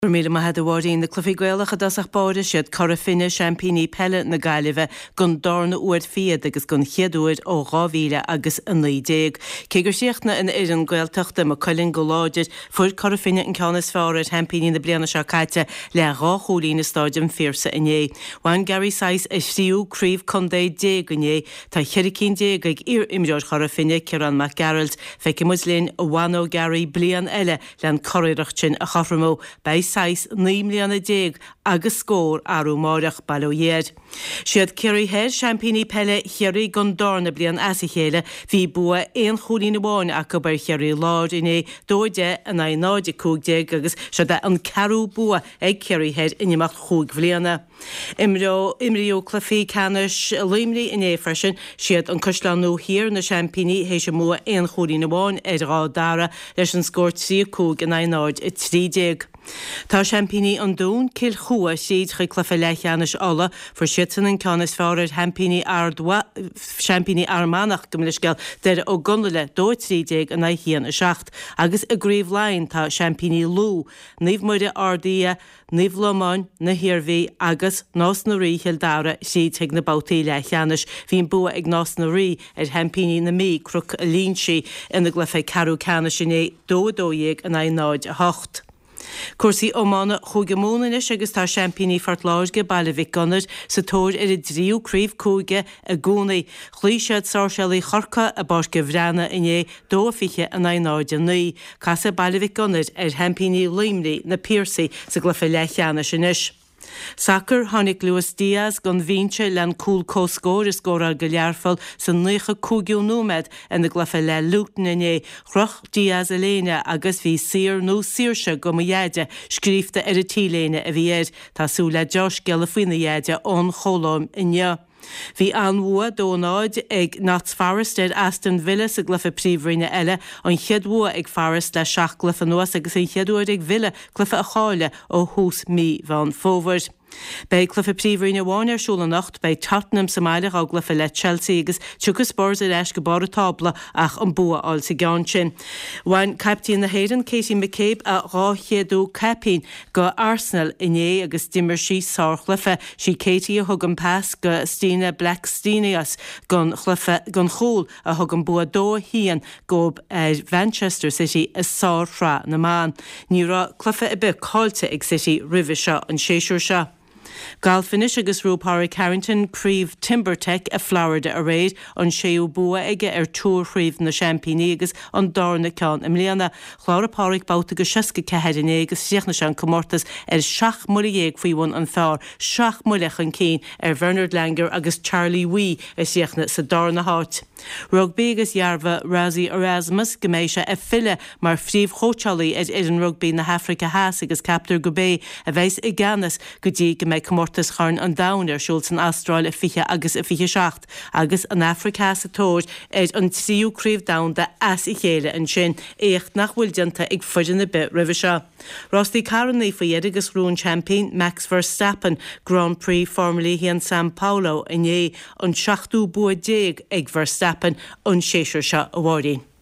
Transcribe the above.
Míle mahadahhaín na clufií gaalacha dasach báide siad Corofine Champíní Pelle na Gaillimhe gun dána uair fiad agus gun cheadúir ó 2000 agus 19. Cégur siachna in éan gailteachta má coilinn go láidir fuair Corofine an ceannas fearr Champíní na bliana seo caite le ráchúlí na stáidim fírsa inné. Bhain Gary Sais is siú críomh chundé dé goné tá cheiricín dé ag imreoir Corofine Ciarán Mac Gerald feici muslín Wano Gary blian eile lean choireacht sin a chaframó bei Sais 9,10 agus scór arú máireach bailóiad. Siad Kerry Head Champíní Pelle cheirrí gun dána blian as chéile hí bua éon chúlí na bháin a go bar cheirrí láir iné dóide an a náide cúgdé agus siad an carú bua ag Kerry Head inimach chúg bbliana. Imriú clufií canis líimrí iné freisin siad an coslanú hir na Champíní hééis se mua éon chúlí na bháin rá dara leis an scór 3 cúg an a náid 30. Tá Champíní an dún cil chua siad chu clufa leithcheannis alla for sitan an canas fearr Champíní Champíní Armánach gomlisgeil deir ó gunla dó 30 an hían a 6 agus a gríomh lein tá Champíní lú, níomh muide ardí, níomh lomáin na hirirhí agus nás na rí heildara siad teag na bautaí leithcheannis hín bua ag nás na rí Champíní na mí cruc a línsi ina glufa carú canis sinné dódóig an náid a 8. Cuasaí ómána chugamónanis agus tá Champíní fart láirge bailmhic gunnar sa tóir ar dríú críomh cúige a gúnaí chlísead sásealaí chorcha a bás go bhreana iné dó fiche an náide nuí casa bailmhic gunnar ar Champíní líimrí na Piercy sa glufa leithcheanna sinis. Sacr tháinig Luis Diaz gon bhínte lean cúl cóscóir is scórar go learfáil san 9 cúgiú nómed ina glufa le Luton iné chroch Diaz a léine agus bhí sir nó sirse go mhéide scríomhta ar a tíléine a bhí tású le Josh geala faoine dhéide ón choláim inne. Bhí anhua dónáid ag Notts Forest Aston Villa sa glufa príomhroine eile an cheadhua ag Forest le 6 glufa nuas agus an cheadúir ag Villa glufa a cháile ó hús mí bhain fómhar. Bei clufa príomhroine bháin arsúla nacht bei Tottenham sa maiile á glufa le Chelsea agus tuchas Spurs ar eis go bar a tabla ach an bua áil sa gceann sin. Bhain captaín na héireann Casey McCabe a ráchéadú capín go Arsenal iné agus dimmer sí sárchlufa sí Katie a thug an pass go Stina Blackstenius gon chúl a thug an bua dó hían gob Manchester City is sárrá na man. Ní rá clufa a bit cáilte ag City ribhe seo an séisiúr seo. Galfinis agus Rúpára Carrington críomh Timbertech a Florida a réid an séú bua aige ar túr chríomh na Champíní agus an dána ceann im léana chlárapáric bauta go 6 agus siachna sean comórtas ar 6 muliéag faoin an fearr 6 muliach an cín ar Bernard Langer agus Charlie Wee a siachna sa dána háit. Rugby agus Jarva Razzie Erasmus goméise a fille mar phríomh chótealaí ar an rugby na Hafrica Haas agus Captar Gobé a bheits i Ganas go dtí go méid comórtas charn an dain ar siúil san Astráil a fiche agus a fiche 6 agus an Africa sa tóir ar an tríú críomh dain de as I chéile an sin éocht nach bhfuil dianta ag fuidir na bit ribhe seo. Rostí Carannaí faoiad agus rún champion Max Verstappen Grand Prix Formula hí an San Paulo iné an 7 bua 10 ag Verstappen an séisiúr seo a bhhairdaí.